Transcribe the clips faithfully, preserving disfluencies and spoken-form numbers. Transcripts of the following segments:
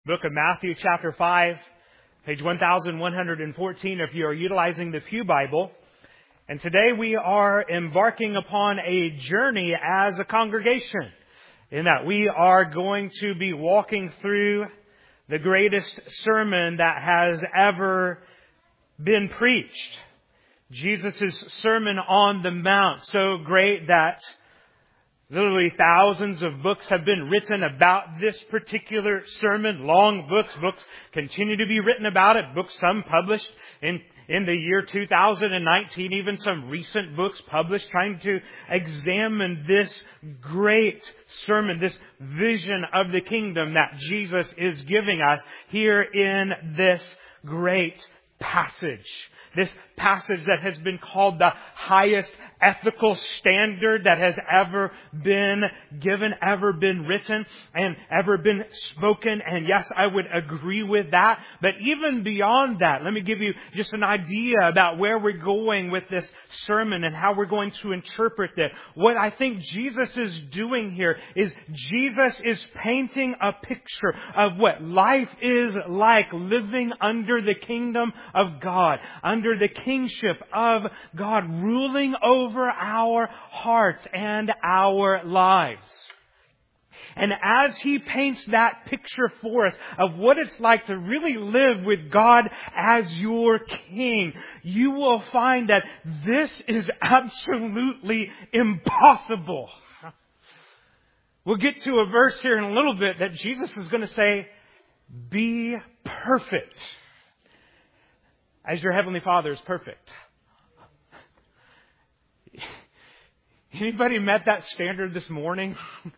Book of Matthew chapter five, page one thousand one hundred fourteen if you are utilizing the Pew Bible. And today we are embarking upon a journey as a congregation in that we are going to be walking through the greatest sermon that has ever been preached. Jesus' Sermon on the Mount, so great that literally thousands of books have been written about this particular sermon. Long books. Books continue to be written about it. Books, some published in, in the year two thousand nineteen. Even some recent books published trying to examine this great sermon, this vision of the kingdom that Jesus is giving us here in this great passage. This passage that has been called the highest ethical standard that has ever been given, ever been written, and ever been spoken. And yes, I would agree with that. But even beyond that, let me give you just an idea about where we're going with this sermon and how we're going to interpret it. What I think Jesus is doing here is Jesus is painting a picture of what life is like living under the kingdom of God, under the kingship of God, ruling over our hearts and our lives. And as He paints that picture for us of what it's like to really live with God as your King, you will find that this is absolutely impossible. We'll get to a verse here in a little bit that Jesus is going to say, "Be perfect as your Heavenly Father is perfect." Anybody met that standard this morning?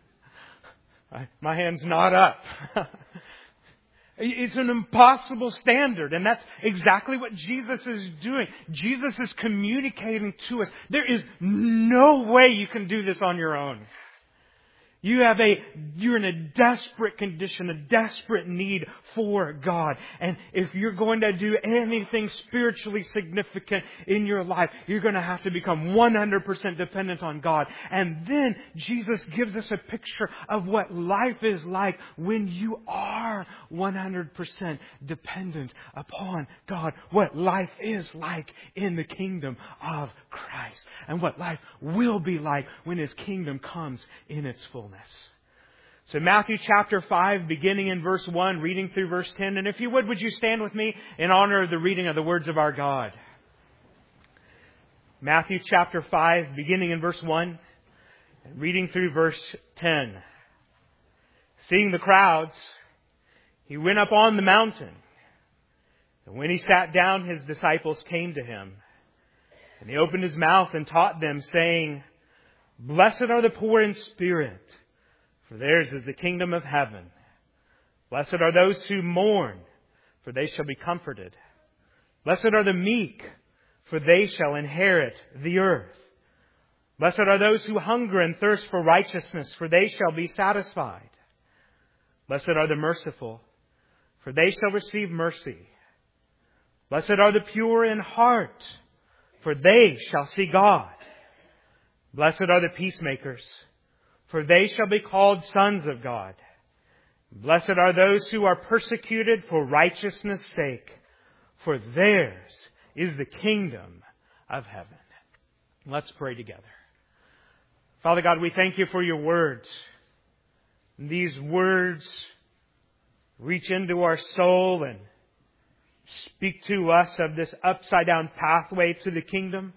My hand's not up. It's an impossible standard, and that's exactly what Jesus is doing. Jesus is communicating to us. There is no way you can do this on your own. You have a, you're in a desperate condition, a desperate need for God. And if you're going to do anything spiritually significant in your life, you're going to have to become one hundred percent dependent on God. And then Jesus gives us a picture of what life is like when you are one hundred percent dependent upon God. What life is like in the kingdom of Christ. And what life will be like when His kingdom comes in its fullness. So Matthew chapter five, beginning in verse one, reading through verse ten. And if you would, would you stand with me in honor of the reading of the words of our God? Matthew chapter five, beginning in verse one, and reading through verse ten. Seeing the crowds, He went up on the mountain. And when He sat down, His disciples came to Him. And He opened His mouth and taught them, saying, "Blessed are the poor in spirit, for theirs is the kingdom of heaven. Blessed are those who mourn, for they shall be comforted. Blessed are the meek, for they shall inherit the earth. Blessed are those who hunger and thirst for righteousness, for they shall be satisfied. Blessed are the merciful, for they shall receive mercy. Blessed are the pure in heart, for they shall see God. Blessed are the peacemakers, for they shall be called sons of God. Blessed are those who are persecuted for righteousness' sake, for theirs is the kingdom of heaven." Let's pray together. Father God, we thank You for Your words. These words reach into our soul and speak to us of this upside down pathway to the kingdom.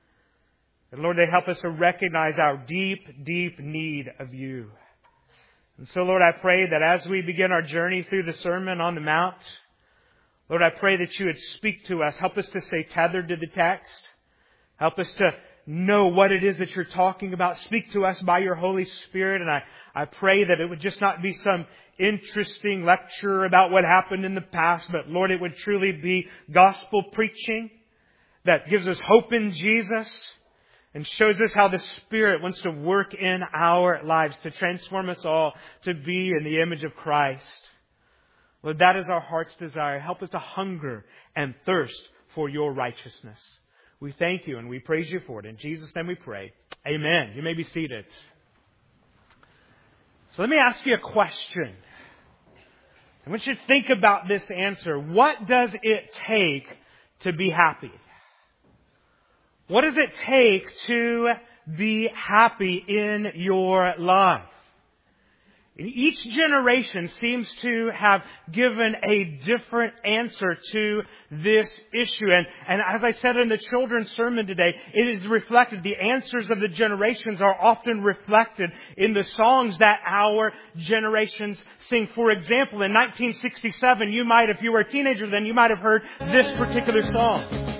And Lord, they help us to recognize our deep, deep need of You. And so, Lord, I pray that as we begin our journey through the Sermon on the Mount, Lord, I pray that You would speak to us. Help us to stay tethered to the text. Help us to know what it is that You're talking about. Speak to us by Your Holy Spirit. And I, I pray that it would just not be some interesting lecture about what happened in the past, but Lord, it would truly be gospel preaching that gives us hope in Jesus and shows us how the Spirit wants to work in our lives to transform us all to be in the image of Christ. Lord, that is our heart's desire. Help us to hunger and thirst for Your righteousness. We thank You and we praise You for it. In Jesus' name we pray. Amen. You may be seated. So let me ask you a question. I want you to think about this answer. What does it take to be happy? What does it take to be happy in your life? Each generation seems to have given a different answer to this issue. And, and as I said in the children's sermon today, it is reflected. The answers of the generations are often reflected in the songs that our generations sing. For example, in nineteen sixty-seven, you might, if you were a teenager then, you might have heard this particular song.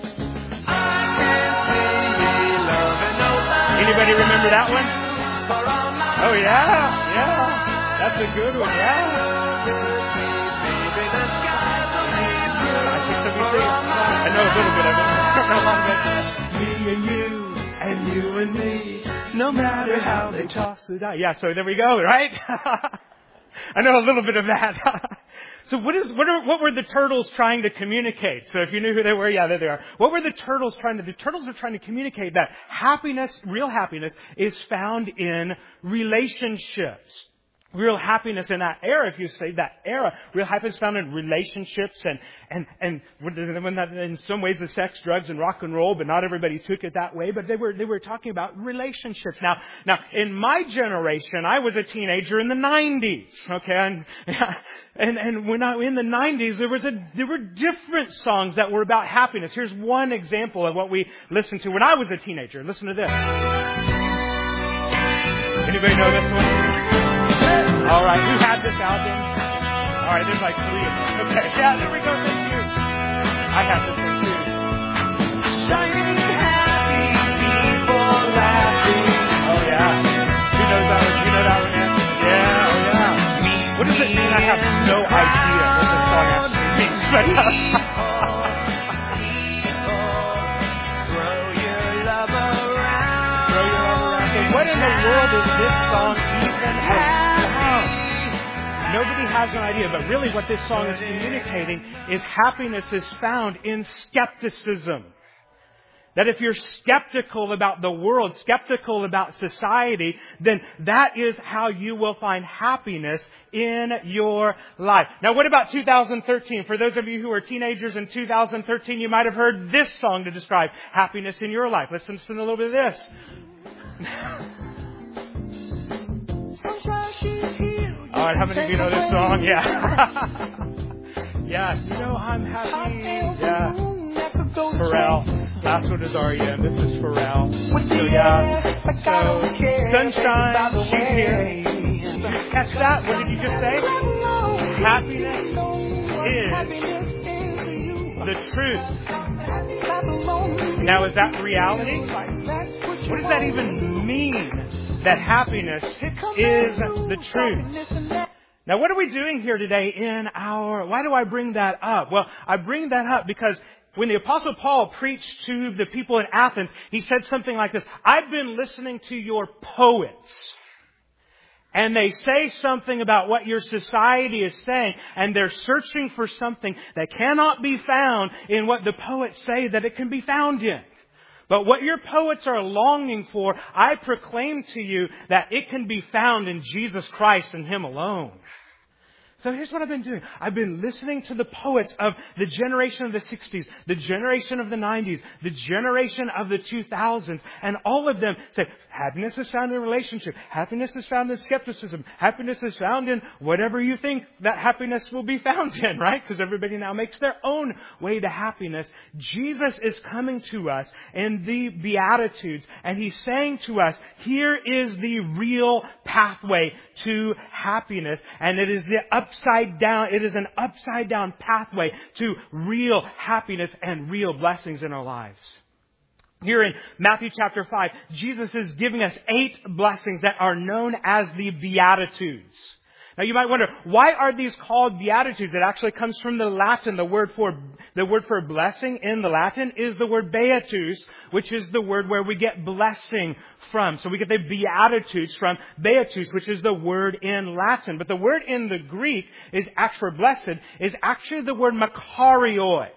Anybody remember that one? Oh yeah, yeah. That's a good one, yeah. I think somebody sing it. I know a little bit of it. I don't know a lot of it. Me and you, and you and me, no matter how they toss it out. Yeah, so there we go, right? I know a little bit of that. So what is what are what were the turtles trying to communicate? So if you knew who they were, yeah, there they are. What were the turtles trying to do? The turtles are trying to communicate that happiness, real happiness, is found in relationships. Real happiness in that era, if you say that era, real happiness found in relationships and, and, and when that, in some ways the sex, drugs, and rock and roll, but not everybody took it that way, but they were, they were talking about relationships. Now, now, in my generation, I was a teenager in the nineties, okay, and, and, and when I, in the nineties, there was a, there were different songs that were about happiness. Here's one example of what we listened to when I was a teenager. Listen to this. Anybody know this one? All right, who had this album? All right, there's like three of them. Okay, yeah, there we go. Thank you. I had this one too. Shining happy people laughing. Oh yeah. Who knows that one? You know that one, Nancy? Yeah, oh yeah. What does it mean? I have no idea what this song actually means. Throw your love around. Throw your love around. So what in the world is this song even about? Nobody has an idea, but really what this song is communicating is happiness is found in skepticism. That if you're skeptical about the world, skeptical about society, then that is how you will find happiness in your life. Now what about two thousand thirteen? For those of you who are teenagers in two thousand thirteen, you might have heard this song to describe happiness in your life. Let's listen to a little bit of this. All right, how many of you know this song? Yeah. Yeah, you know I'm happy. Yeah. Pharrell. Last one is R E M. This is Pharrell. So yeah. So, sunshine, she's here. Did you catch that? What did you just say? Happiness is the truth. Now, is that reality? What does that even mean? That happiness is the truth. Now, what are we doing here today in our... Why do I bring that up? Well, I bring that up because when the Apostle Paul preached to the people in Athens, he said something like this. I've been listening to your poets. And they say something about what your society is saying. And they're searching for something that cannot be found in what the poets say that it can be found in. But what your poets are longing for, I proclaim to you that it can be found in Jesus Christ and Him alone. So here's what I've been doing. I've been listening to the poets of the generation of the sixties, the generation of the nineties, the generation of the two thousands, and all of them said, happiness is found in relationship. Happiness is found in skepticism. Happiness is found in whatever you think that happiness will be found in, right? Because everybody now makes their own way to happiness. Jesus is coming to us in the Beatitudes, and He's saying to us, here is the real pathway to happiness, and it is the upside down, it is an upside down pathway to real happiness and real blessings in our lives. Here in Matthew chapter five, Jesus is giving us eight blessings that are known as the Beatitudes. Now you might wonder, why are these called Beatitudes? It actually comes from the Latin. The word for, the word for blessing in the Latin is the word beatus, which is the word where we get blessing from. So we get the Beatitudes from beatus, which is the word in Latin. But the word in the Greek is actually for blessed, is actually the word makarioi.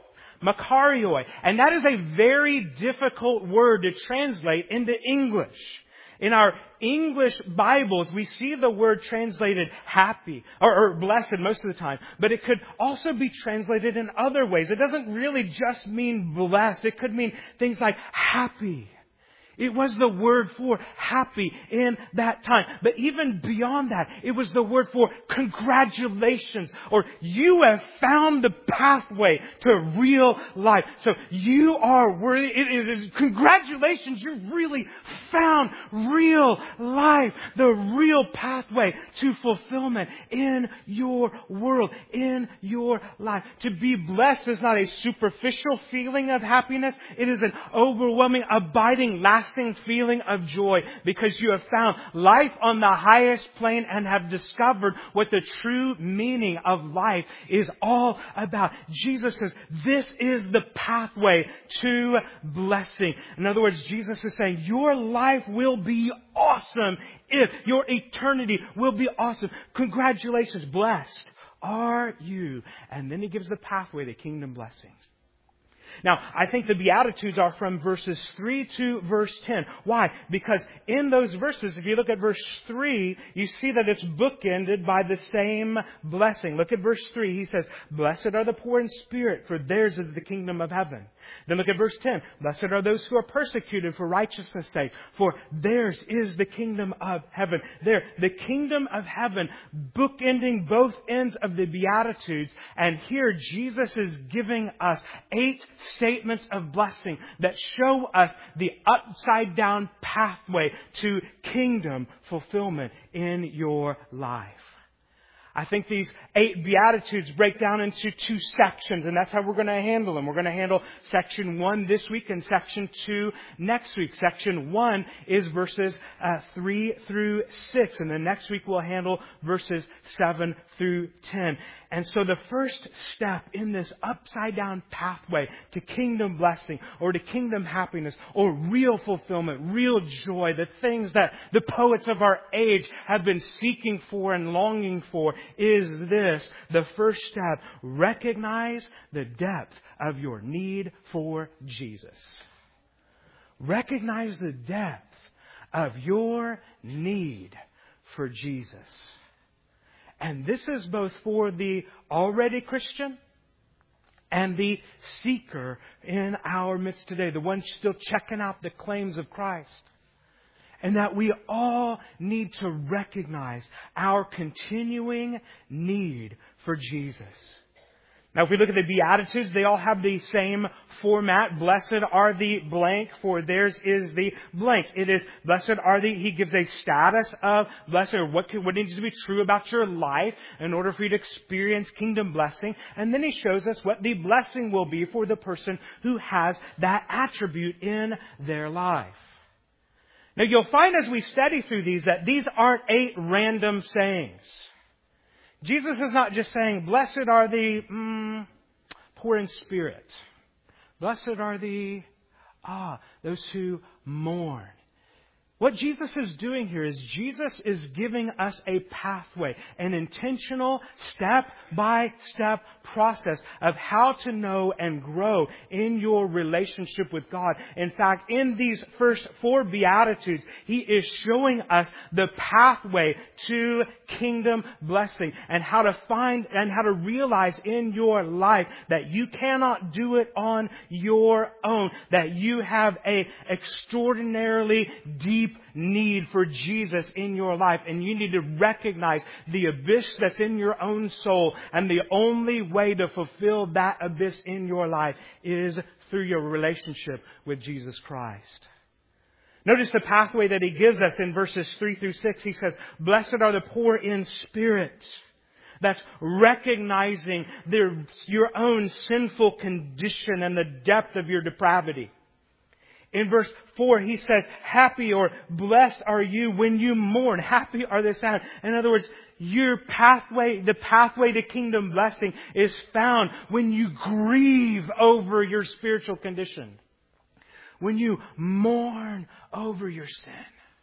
Makarioi. And that is a very difficult word to translate into English. In our English Bibles, we see the word translated happy or, or blessed most of the time, but it could also be translated in other ways. It doesn't really just mean blessed. It could mean things like happy. It was the word for happy in that time. But even beyond that, it was the word for congratulations, or you have found the pathway to real life. So you are worthy. It is congratulations. You've really found real life, the real pathway to fulfillment in your world, in your life. To be blessed is not a superficial feeling of happiness. It is an overwhelming, abiding, lasting feeling of joy, because you have found life on the highest plane and have discovered what the true meaning of life is all about. Jesus says this is the pathway to blessing. In other words, Jesus is saying your life will be awesome if your eternity will be awesome. Congratulations, blessed are you. And then he gives the pathway to kingdom blessings. Now, I think the Beatitudes are from verses three to verse ten. Why? Because in those verses, if you look at verse three, you see that it's bookended by the same blessing. Look at verse three. He says, blessed are the poor in spirit, for theirs is the kingdom of heaven. Then look at verse ten. Blessed are those who are persecuted for righteousness' sake, for theirs is the kingdom of heaven. There, the kingdom of heaven, bookending both ends of the Beatitudes. And here Jesus is giving us eight statements of blessing that show us the upside down pathway to kingdom fulfillment in your life. I think these eight Beatitudes break down into two sections, and that's how we're going to handle them. We're going to handle section one this week and section two next week. Section one is verses uh, three through six, and then next week we'll handle verses seven through ten. And so the first step in this upside down pathway to kingdom blessing or to kingdom happiness or real fulfillment, real joy, the things that the poets of our age have been seeking for and longing for, is this. The first step, recognize the depth of your need for Jesus. Recognize the depth of your need for Jesus. And this is both for the already Christian and the seeker in our midst today, the one still checking out the claims of Christ. And that we all need to recognize our continuing need for Jesus. Now, if we look at the Beatitudes, they all have the same format. Blessed are the blank, for theirs is the blank. It is, blessed are the, he gives a status of blessed, or what, what needs to be true about your life in order for you to experience kingdom blessing. And then he shows us what the blessing will be for the person who has that attribute in their life. Now, you'll find as we study through these that these aren't eight random sayings. Jesus is not just saying, blessed are the mm, poor in spirit. Blessed are the, ah, those who mourn. What Jesus is doing here is Jesus is giving us a pathway, an intentional step-by-step process of how to know and grow in your relationship with God. In fact, in these first four Beatitudes, He is showing us the pathway to kingdom blessing and how to find and how to realize in your life that you cannot do it on your own, that you have a extraordinarily deep need for Jesus in your life, and you need to recognize the abyss that's in your own soul, and the only way to fulfill that abyss in your life is through your relationship with Jesus Christ. Notice the pathway that He gives us in verses three through six. He says, blessed are the poor in spirit. That's recognizing their, your own sinful condition and the depth of your depravity. In verse four, he says, happy or blessed are you when you mourn. Happy are the sad. In other words, your pathway, the pathway to kingdom blessing is found when you grieve over your spiritual condition. When you mourn over your sin.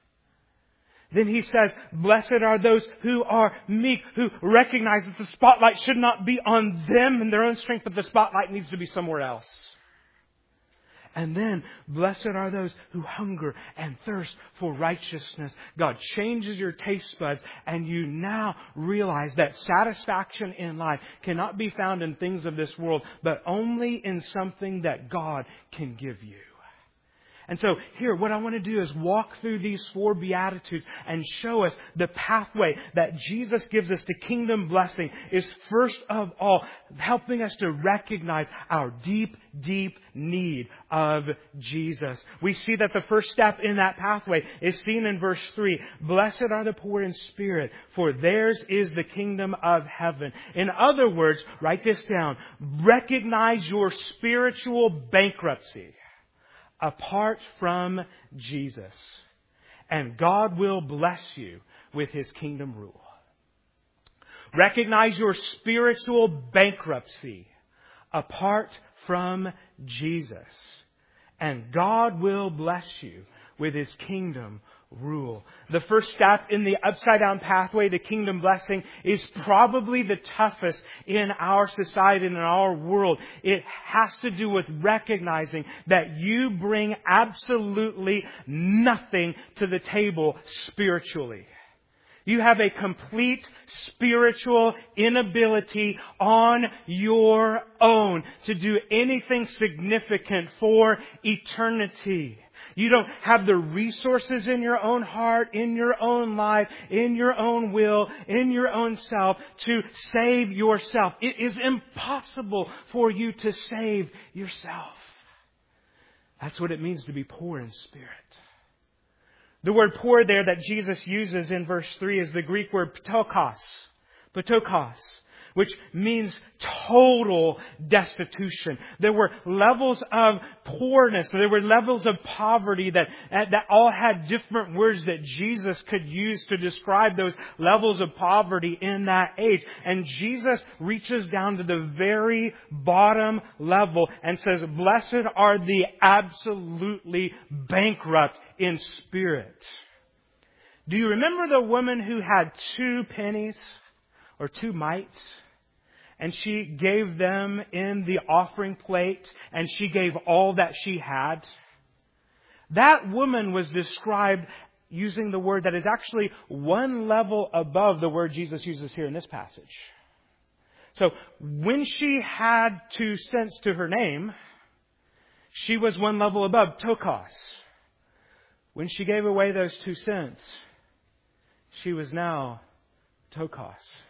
Then he says, blessed are those who are meek, who recognize that the spotlight should not be on them and their own strength, but the spotlight needs to be somewhere else. And then, blessed are those who hunger and thirst for righteousness. God changes your taste buds, and you now realize that satisfaction in life cannot be found in things of this world, but only in something that God can give you. And so here, what I want to do is walk through these four Beatitudes and show us the pathway that Jesus gives us to kingdom blessing is first of all helping us to recognize our deep, deep need of Jesus. We see that the first step in that pathway is seen in verse three. Blessed are the poor in spirit, for theirs is the kingdom of heaven. In other words, write this down. Recognize your spiritual bankruptcy apart from Jesus, and God will bless you with His kingdom rule. Recognize your spiritual bankruptcy apart from Jesus, and God will bless you with His kingdom rule. The first step in the upside down pathway to kingdom blessing is probably the toughest in our society and in our world. It has to do with recognizing that you bring absolutely nothing to the table spiritually. You have a complete spiritual inability on your own to do anything significant for eternity. You don't have the resources in your own heart, in your own life, in your own will, in your own self to save yourself. It is impossible for you to save yourself. That's what it means to be poor in spirit. The word poor there that Jesus uses in verse three is the Greek word ptokos. Ptokos. Which means total destitution. There were levels of poorness. There were levels of poverty that, that all had different words that Jesus could use to describe those levels of poverty in that age. And Jesus reaches down to the very bottom level and says, blessed are the absolutely bankrupt in spirit. Do you remember the woman who had two pennies or two mites? And she gave them in the offering plate, and she gave all that she had. That woman was described using the word that is actually one level above the word Jesus uses here in this passage. So when she had two cents to her name, she was one level above ptokos. When she gave away those two cents, she was now ptokos.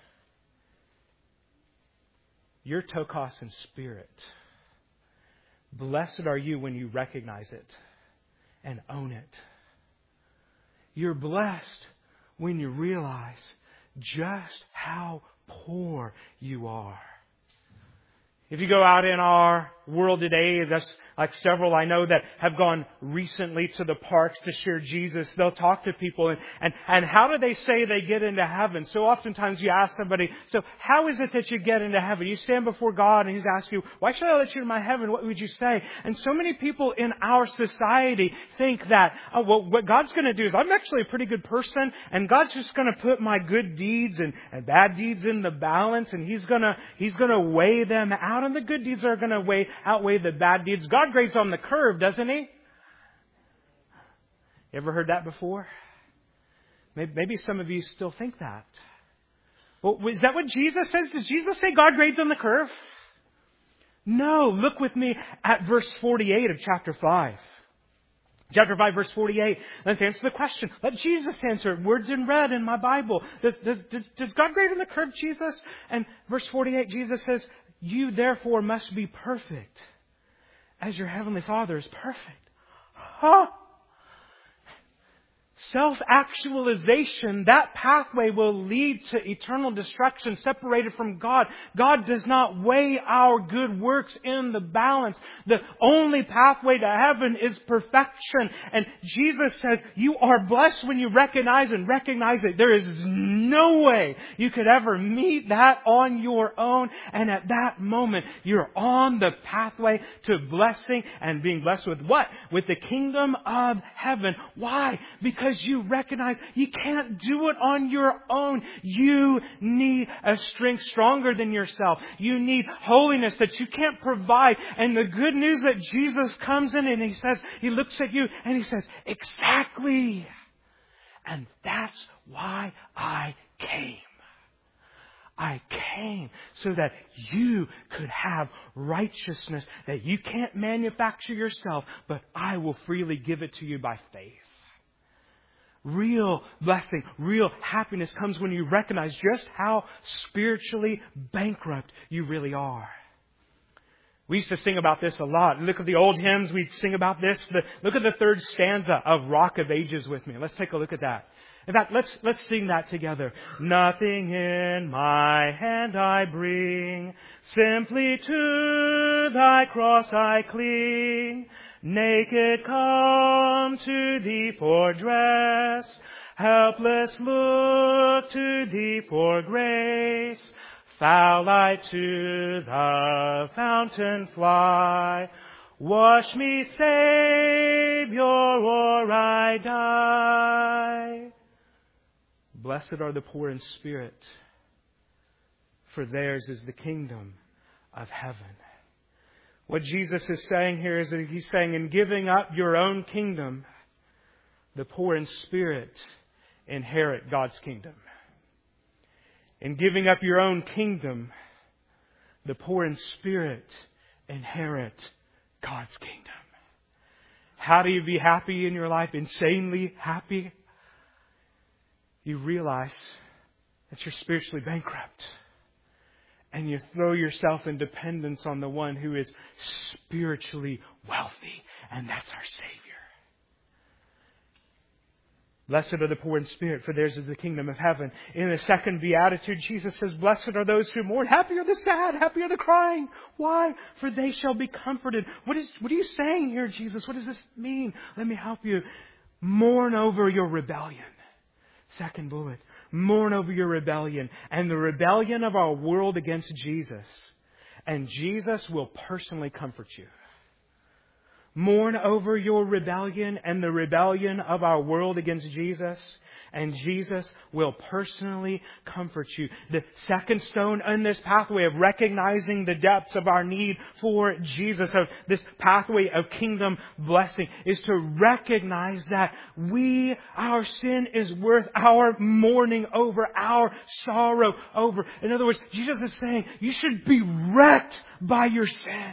You're ptokos in spirit. Blessed are you when you recognize it and own it. You're blessed when you realize just how poor you are. If you go out in our world today, there's like several I know that have gone recently to the parks to share Jesus. They'll talk to people and, and, and how do they say they get into heaven? So oftentimes you ask somebody, so how is it that you get into heaven? You stand before God and He's asked you, why should I let you into my heaven? What would you say? And so many people in our society think that, oh, well, what God's going to do is I'm actually a pretty good person and God's just going to put my good deeds and, and bad deeds in the balance and He's going to, He's going to weigh them out and the good deeds are going to weigh, outweigh the bad deeds. God grades on the curve, doesn't He? You ever heard that before? Maybe, maybe some of you still think that. Well, is that what Jesus says? Does Jesus say God grades on the curve? No. Look with me at verse forty-eight of chapter five. Chapter five, verse forty-eight. Let's answer the question. Let Jesus answer it. Words in red in my Bible. Does, does, does, does God grade on the curve, Jesus? And verse forty-eight, Jesus says, you therefore must be perfect as your heavenly Father is perfect. Huh? Self-actualization, that pathway will lead to eternal destruction separated from God. God does not weigh our good works in the balance. The only pathway to heaven is perfection. And Jesus says, you are blessed when you recognize and recognize it. There is no way you could ever meet that on your own. And at that moment, you're on the pathway to blessing and being blessed with what? With the kingdom of heaven. Why? Because because you recognize you can't do it on your own. You need a strength stronger than yourself. You need holiness that you can't provide. And the good news that Jesus comes in and He says, He looks at you and He says, exactly. And that's why I came. I came so that you could have righteousness that you can't manufacture yourself, but I will freely give it to you by faith. Real blessing, real happiness comes when you recognize just how spiritually bankrupt you really are. We used to sing about this a lot. Look at the old hymns. We sing about this. The, look at the third stanza of Rock of Ages with me. Let's take a look at that. In fact, let's, let's sing that together. Nothing in my hand I bring, simply to Thy cross I cling. Naked come to Thee for dress, helpless look to Thee for grace. Foul I to the fountain fly, wash me, Savior, or I die. Blessed are the poor in spirit, for theirs is the kingdom of heaven. What Jesus is saying here is that He's saying, in giving up your own kingdom, the poor in spirit inherit God's kingdom. In giving up your own kingdom, the poor in spirit inherit God's kingdom. How do you be happy in your life? Insanely happy? You realize that you're spiritually bankrupt. And you throw yourself in dependence on the one who is spiritually wealthy. And that's our Savior. Blessed are the poor in spirit, for theirs is the kingdom of heaven. In the second beatitude, Jesus says, blessed are those who mourn. Happy are the sad, happy are the crying. Why? For they shall be comforted. What is, what are you saying here, Jesus? What does this mean? Let me help you. Mourn over your rebellion. Second bullet. Mourn over your rebellion and the rebellion of our world against Jesus. And Jesus will personally comfort you. Mourn over your rebellion and the rebellion of our world against Jesus, and Jesus will personally comfort you. The second stone in this pathway of recognizing the depths of our need for Jesus, of this pathway of kingdom blessing, is to recognize that we, our sin is worth our mourning over, our sorrow over. In other words, Jesus is saying you should be wrecked by your sin.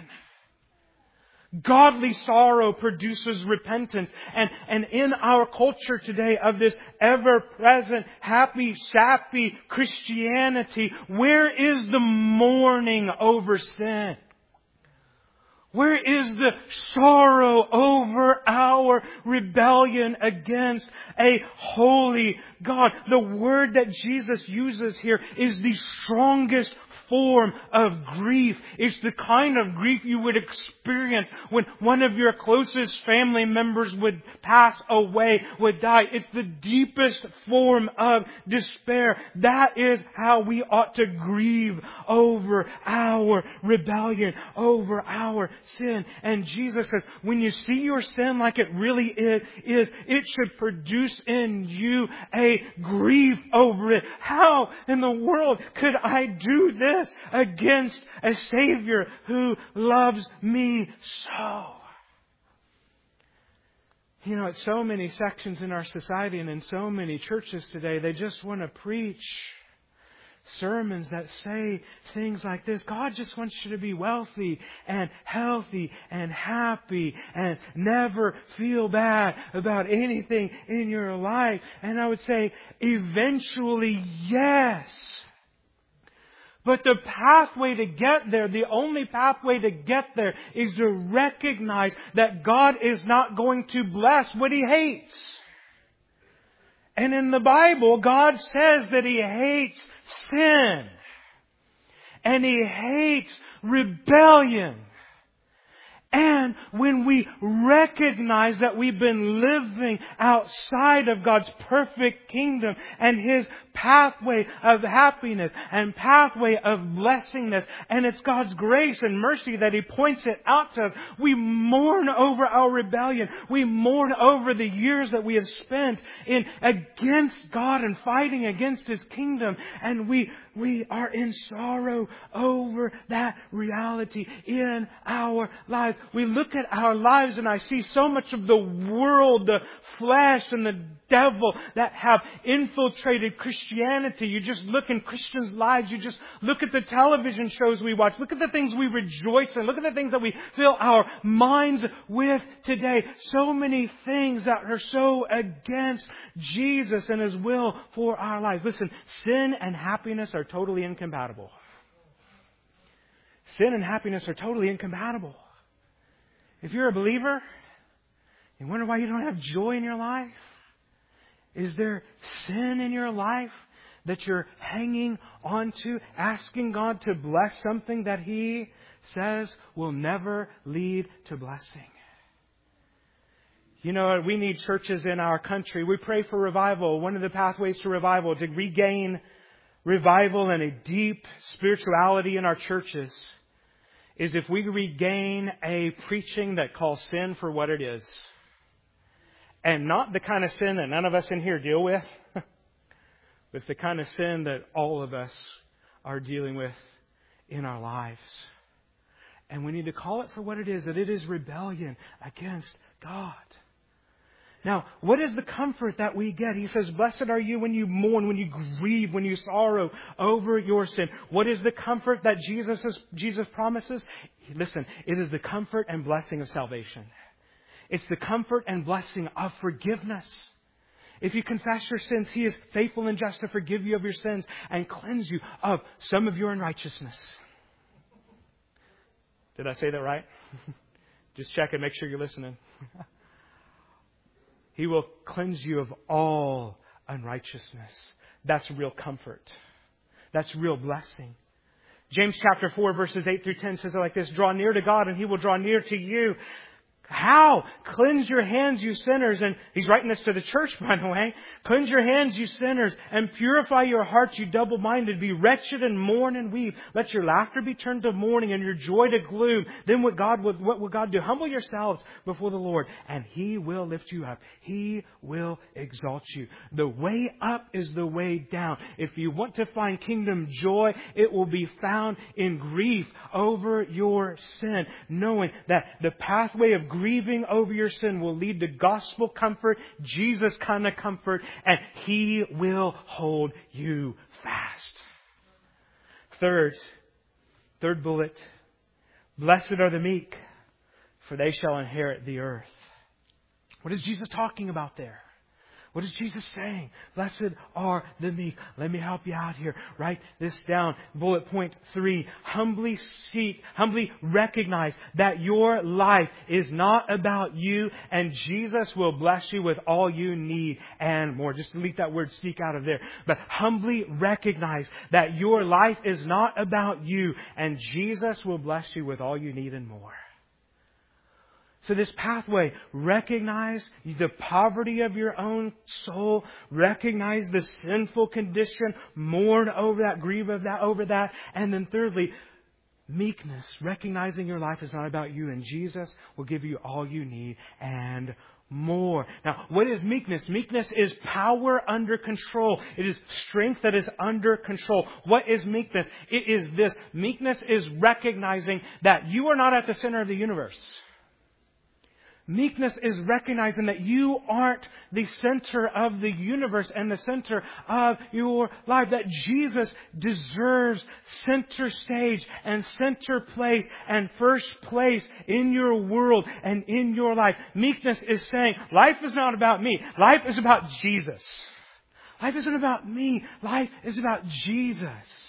Godly sorrow produces repentance. And, and in our culture today of this ever-present, happy, sappy Christianity, where is the mourning over sin? Where is the sorrow over our rebellion against a holy God? The word that Jesus uses here is the strongest form of grief. It's the kind of grief you would experience when one of your closest family members would pass away, would die. It's the deepest form of despair. That is how we ought to grieve over our rebellion, over our sin. And Jesus says, when you see your sin like it really is, it should produce in you a grief over it. How in the world could I do this against a Savior who loves me so? You know, at so many sections in our society and in so many churches today, they just want to preach sermons that say things like this. God just wants you to be wealthy and healthy and happy and never feel bad about anything in your life. And I would say, eventually, yes. But the pathway to get there, the only pathway to get there, is to recognize that God is not going to bless what He hates. And in the Bible, God says that He hates sin. And He hates rebellion. And when we recognize that we've been living outside of God's perfect kingdom and His pathway of happiness and pathway of blessingness, and it's God's grace and mercy that He points it out to us, we mourn over our rebellion. We mourn over the years that we have spent in against God and fighting against His kingdom. And we We are in sorrow over that reality in our lives. We look at our lives and I see so much of the world, the flesh and the devil that have infiltrated Christianity. You just look in Christians' lives. You just look at the television shows we watch. Look at the things we rejoice in. Look at the things that we fill our minds with today. So many things that are so against Jesus and His will for our lives. Listen, sin and happiness are totally incompatible. Sin and happiness are totally incompatible. If you're a believer, you wonder why you don't have joy in your life? Is there sin in your life that you're hanging on to, asking God to bless something that He says will never lead to blessing? You know, we need churches in our country. We pray for revival. One of the pathways to revival, to regain revival and a deep spirituality in our churches, is if we regain a preaching that calls sin for what it is. And not the kind of sin that none of us in here deal with. But it's the kind of sin that all of us are dealing with in our lives. And we need to call it for what it is, that it is rebellion against God. Now, what is the comfort that we get? He says, blessed are you when you mourn, when you grieve, when you sorrow over your sin. What is the comfort that Jesus is, Jesus promises? Listen, it is the comfort and blessing of salvation. It's the comfort and blessing of forgiveness. If you confess your sins, He is faithful and just to forgive you of your sins and cleanse you of some of your unrighteousness. Did I say that right? Just check and make sure you're listening. He will cleanse you of all unrighteousness. That's real comfort. That's real blessing. James chapter four verses eight through ten says it like this: draw near to God and He will draw near to you. How? Cleanse your hands, you sinners. And he's writing this to the church, by the way. Cleanse your hands, you sinners, and purify your hearts, you double-minded. Be wretched and mourn and weep. Let your laughter be turned to mourning and your joy to gloom. Then what God would, what will God do? Humble yourselves before the Lord, and He will lift you up. He will exalt you. The way up is the way down. If you want to find kingdom joy, it will be found in grief over your sin, knowing that the pathway of grieving over your sin will lead to gospel comfort, Jesus kind of comfort, and He will hold you fast. Third, third bullet, blessed are the meek, for they shall inherit the earth. What is Jesus talking about there? What is Jesus saying? Blessed are the meek. Let me help you out here. Write this down. Bullet point three. Humbly seek, humbly recognize that your life is not about you, and Jesus will bless you with all you need and more. Just delete that word seek out of there. But humbly recognize that your life is not about you, and Jesus will bless you with all you need and more. So this pathway, recognize the poverty of your own soul, recognize the sinful condition, mourn over that, grieve of that, over that. And then thirdly, meekness, recognizing your life is not about you, and Jesus will give you all you need and more. Now, what is meekness? Meekness is power under control. It is strength that is under control. What is meekness? It is this. Meekness is recognizing that you are not at the center of the universe. Meekness is recognizing that you aren't the center of the universe and the center of your life. That Jesus deserves center stage and center place and first place in your world and in your life. Meekness is saying, life is not about me. Life is about Jesus. Life isn't about me. Life is about Jesus.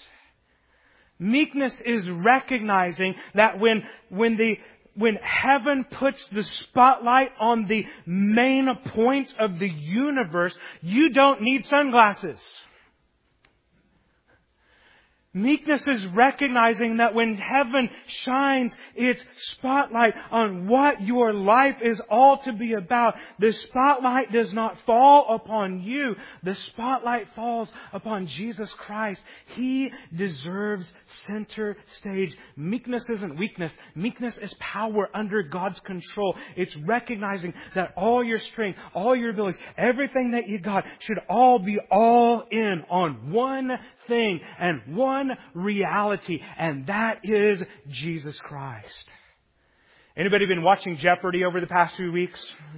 Meekness is recognizing that when, when the When heaven puts the spotlight on the main point of the universe, you don't need sunglasses. Meekness is recognizing that when heaven shines its spotlight on what your life is all to be about, the spotlight does not fall upon you. The spotlight falls upon Jesus Christ. He deserves center stage. Meekness isn't weakness. Meekness is power under God's control. It's recognizing that all your strength, all your abilities, everything that you got should all be all in on one thing and one reality, and that is Jesus Christ. Anybody been watching Jeopardy over the past few weeks?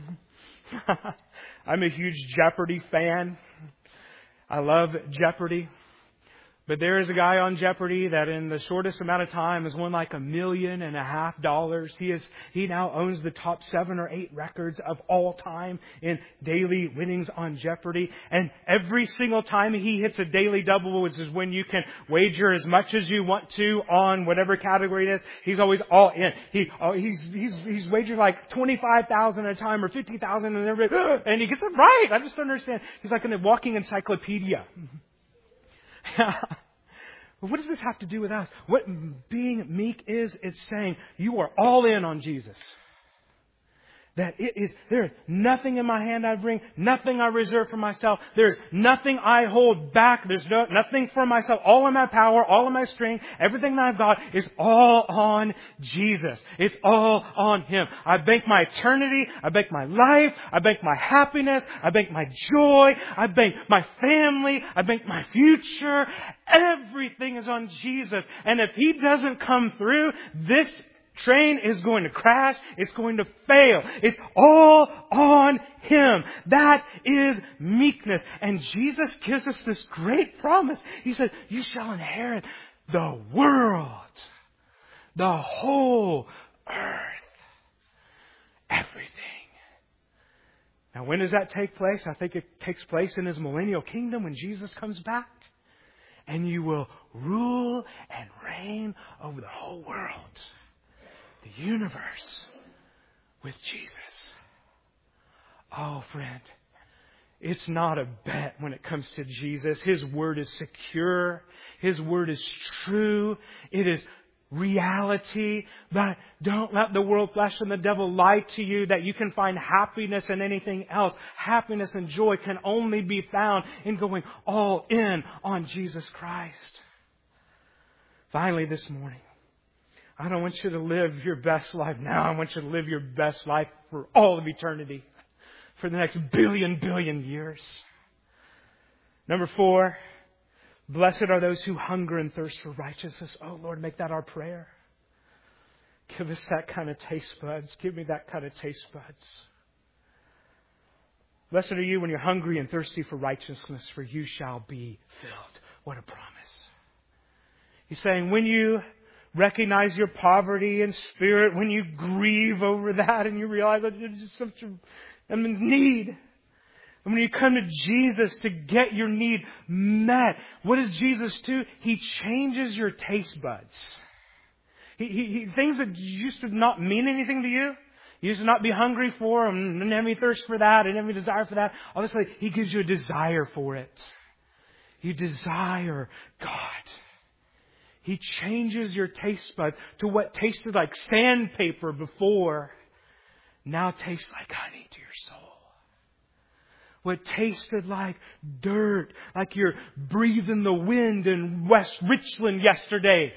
I'm a huge Jeopardy fan. I love Jeopardy. But there is a guy on Jeopardy that in the shortest amount of time has won like a million and a half dollars. He is, he now owns the top seven or eight records of all time in daily winnings on Jeopardy. And every single time he hits a daily double, which is when you can wager as much as you want to on whatever category it is, he's always all in. He, oh, he's, he's, he's wagered like twenty-five thousand at a time or fifty thousand and everything. And he gets it right. I just don't understand. He's like a walking encyclopedia. But what does this have to do with us? What being meek is, it's saying you are all in on Jesus. That it is, there is nothing in my hand I bring, nothing I reserve for myself. There's nothing I hold back. There's no, nothing for myself. All of my power, all of my strength, everything that I've got is all on Jesus. It's all on Him. I bank my eternity. I bank my life. I bank my happiness. I bank my joy. I bank my family. I bank my future. Everything is on Jesus. And if He doesn't come through, this train is going to crash. It's going to fail. It's all on Him. That is meekness. And Jesus gives us this great promise. He said, you shall inherit the world, the whole earth, everything. Now, when does that take place? I think it takes place in His millennial kingdom when Jesus comes back. And you will rule and reign over the whole world, the universe, with Jesus. Oh, friend, it's not a bet when it comes to Jesus. His word is secure. His word is true. It is reality. But don't let the world, flesh, and the devil lie to you that you can find happiness in anything else. Happiness and joy can only be found in going all in on Jesus Christ. Finally, this morning, I don't want you to live your best life now. I want you to live your best life for all of eternity. For the next billion, billion years. Number four, blessed are those who hunger and thirst for righteousness. Oh, Lord, make that our prayer. Give us that kind of taste buds. Give me that kind of taste buds. Blessed are you when you're hungry and thirsty for righteousness, for you shall be filled. What a promise. He's saying when you recognize your poverty in spirit, when you grieve over that and you realize that you're just such a, I'm in need. And when you come to Jesus to get your need met, what does Jesus do? He changes your taste buds. He, he, he things that used to not mean anything to you, you used to not be hungry for, and didn't have any thirst for that, didn't have any desire for that. Honestly, He gives you a desire for it. You desire God. He changes your taste buds to what tasted like sandpaper before, now tastes like honey to your soul. What tasted like dirt, like you're breathing the wind in West Richland yesterday,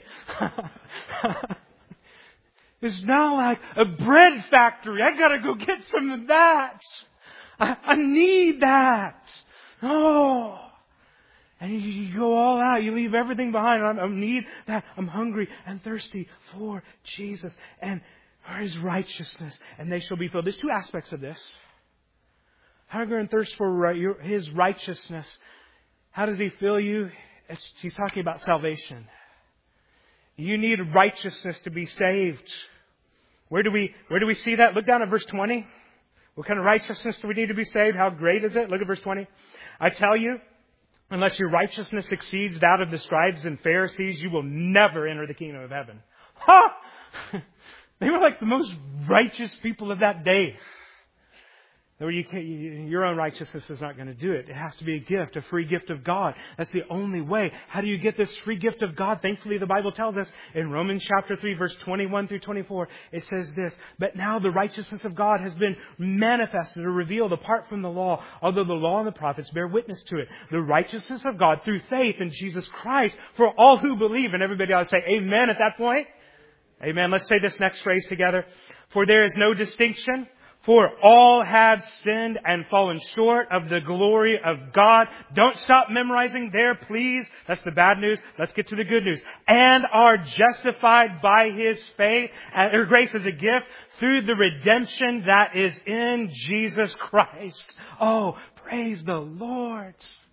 is now like a bread factory. I gotta go get some of that. I, I need that. Oh. And you, you go all out. You leave everything behind. I, I need that. I'm hungry and thirsty for Jesus and for His righteousness. And they shall be filled. There's two aspects of this. Hunger and thirst for His righteousness. How does He fill you? It's, he's talking about salvation. You need righteousness to be saved. Where do we, where do we see that? Look down at verse twenty. What kind of righteousness do we need to be saved? How great is it? Look at verse twenty. I tell you, unless your righteousness exceeds that of the scribes and Pharisees, you will never enter the kingdom of heaven. Ha! They were like the most righteous people of that day. Or you can't, you, your own righteousness is not going to do it. It has to be a gift, a free gift of God. That's the only way. How do you get this free gift of God? Thankfully, the Bible tells us in Romans chapter three, verse twenty-one through twenty-four, it says this, "But now the righteousness of God has been manifested or revealed apart from the law, although the law and the prophets bear witness to it. The righteousness of God through faith in Jesus Christ for all who believe." And everybody ought to say amen at that point. Amen. Let's say this next phrase together. "For there is no distinction. For all have sinned and fallen short of the glory of God." Don't stop memorizing there, please. That's the bad news. Let's get to the good news. "And are justified by His faith," or grace as a gift, "through the redemption that is in Jesus Christ." Oh, praise the Lord.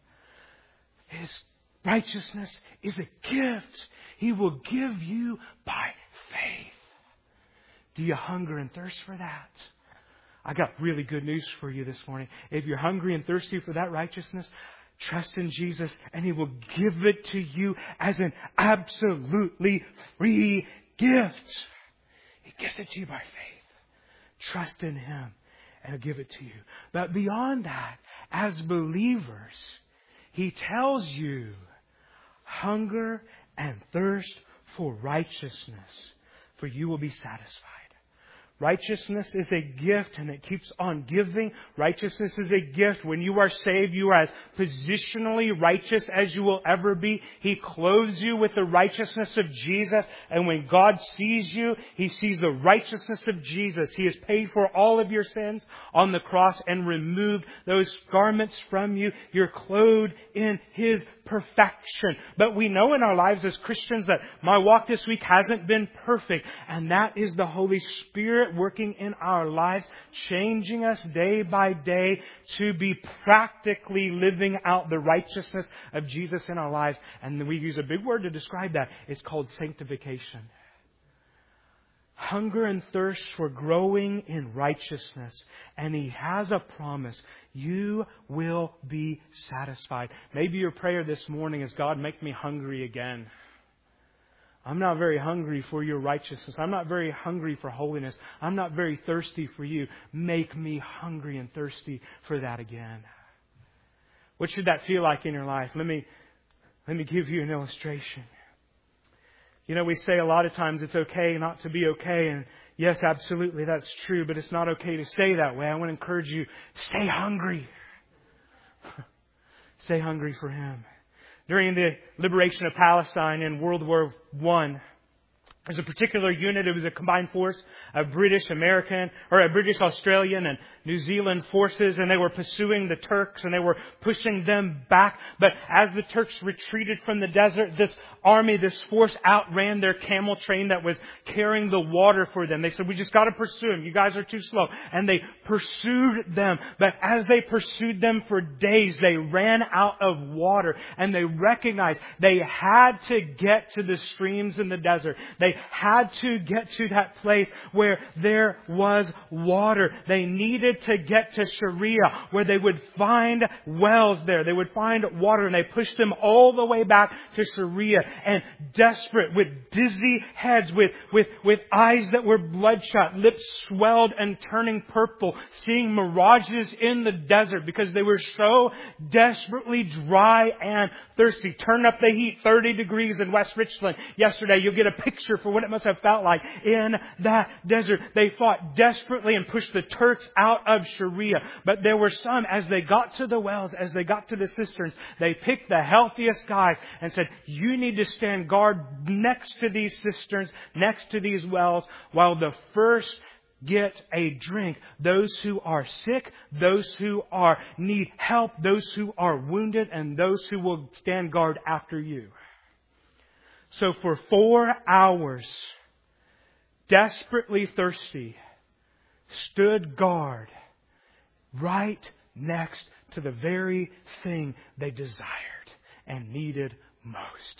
His righteousness is a gift He will give you by faith. Do you hunger and thirst for that? I got really good news for you this morning. If you're hungry and thirsty for that righteousness, trust in Jesus and He will give it to you as an absolutely free gift. He gives it to you by faith. Trust in Him and He'll give it to you. But beyond that, as believers, He tells you, hunger and thirst for righteousness, for you will be satisfied. Righteousness is a gift and it keeps on giving. Righteousness is a gift. When you are saved, you are as positionally righteous as you will ever be. He clothes you with the righteousness of Jesus. And when God sees you, He sees the righteousness of Jesus. He has paid for all of your sins on the cross and removed those garments from you. You're clothed in His perfection. But we know in our lives as Christians that my walk this week hasn't been perfect. And that is the Holy Spirit working in our lives, changing us day by day to be practically living out the righteousness of Jesus in our lives. And we use a big word to describe that. It's called sanctification. Hunger and thirst for growing in righteousness. And He has a promise. You will be satisfied. Maybe your prayer this morning is, "God, make me hungry again. I'm not very hungry for your righteousness. I'm not very hungry for holiness. I'm not very thirsty for you. Make me hungry and thirsty for that again." What should that feel like in your life? Let me, let me give you an illustration. You know, we say a lot of times it's okay not to be okay. And yes, absolutely, that's true. But it's not okay to stay that way. I want to encourage you, stay hungry. Stay hungry for Him. During the liberation of Palestine in World War One, there's a particular unit. It was a combined force of British, American, or a British, Australian, and New Zealand forces, and they were pursuing the Turks and they were pushing them back. But as the Turks retreated from the desert, this army, this force outran their camel train that was carrying the water for them. They said, "We just got to pursue them. You guys are too slow." And they pursued them. But as they pursued them for days, they ran out of water, and they recognized they had to get to the streams in the desert. They had to get to that place where there was water. They needed to get to Sharia, where they would find wells there. They would find water, and they pushed them all the way back to Sharia. And desperate, with dizzy heads, with, with, with eyes that were bloodshot, lips swelled and turning purple, seeing mirages in the desert because they were so desperately dry and thirsty. Turn up the heat, thirty degrees in West Richland yesterday. You'll get a picture for what it must have felt like in that desert. They fought desperately and pushed the Turks out of Sharia. But there were some, as they got to the wells, as they got to the cisterns, they picked the healthiest guys and said, "You need to stand guard next to these cisterns, next to these wells, while the first get a drink. Those who are sick, those who are need help, those who are wounded, and those who will stand guard after you." So for four hours, desperately thirsty, stood guard right next to the very thing they desired and needed most.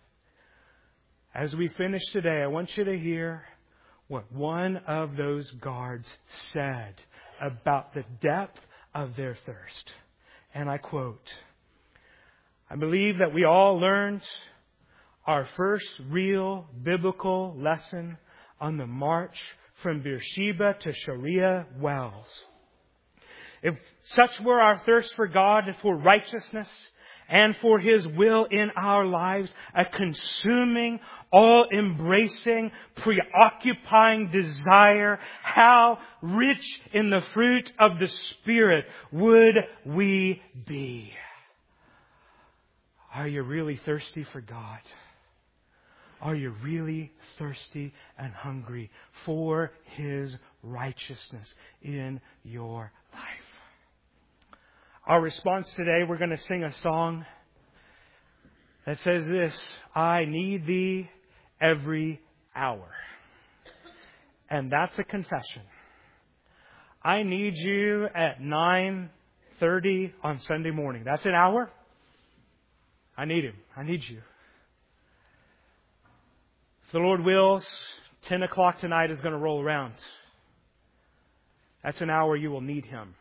As we finish today, I want you to hear what one of those guards said about the depth of their thirst. And I quote, "I believe that we all learned our first real biblical lesson on the march from Beersheba to Sharia wells. If such were our thirst for God, for righteousness, and for His will in our lives, a consuming, all-embracing, preoccupying desire, how rich in the fruit of the Spirit would we be? Are you really thirsty for God? Are you really thirsty and hungry for His righteousness in your life? Our response today, we're going to sing a song that says this: I need Thee every hour. And that's a confession. I need you at nine thirty on Sunday morning. That's an hour. I need Him. I need you. If the Lord wills, ten o'clock tonight is going to roll around. That's an hour you will need Him.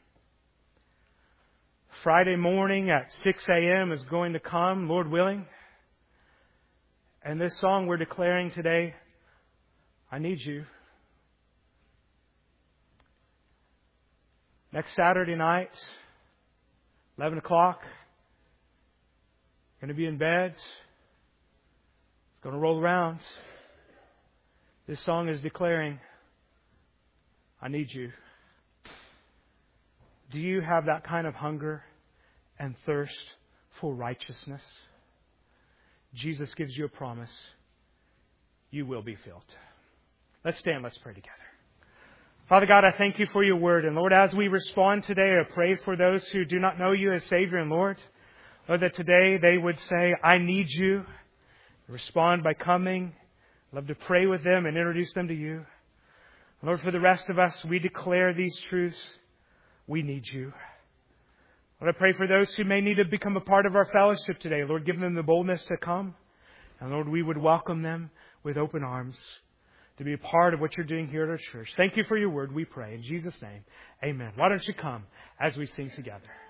Friday morning at six a.m. is going to come, Lord willing. And this song we're declaring today, I need you. Next Saturday night, eleven o'clock, going to be in bed. It's going to roll around. This song is declaring, I need you. Do you have that kind of hunger and thirst for righteousness? Jesus gives you a promise. You will be filled. Let's stand. Let's pray together. Father God, I thank You for Your word. And Lord, as we respond today, I pray for those who do not know You as Savior and Lord. Lord, that today they would say, I need You. Respond by coming. I'd love to pray with them and introduce them to You. Lord, for the rest of us, we declare these truths. We need You. Lord, I pray for those who may need to become a part of our fellowship today. Lord, give them the boldness to come. And Lord, we would welcome them with open arms to be a part of what You're doing here at our church. Thank You for Your word, we pray. In Jesus' name, amen. Why don't you come as we sing together?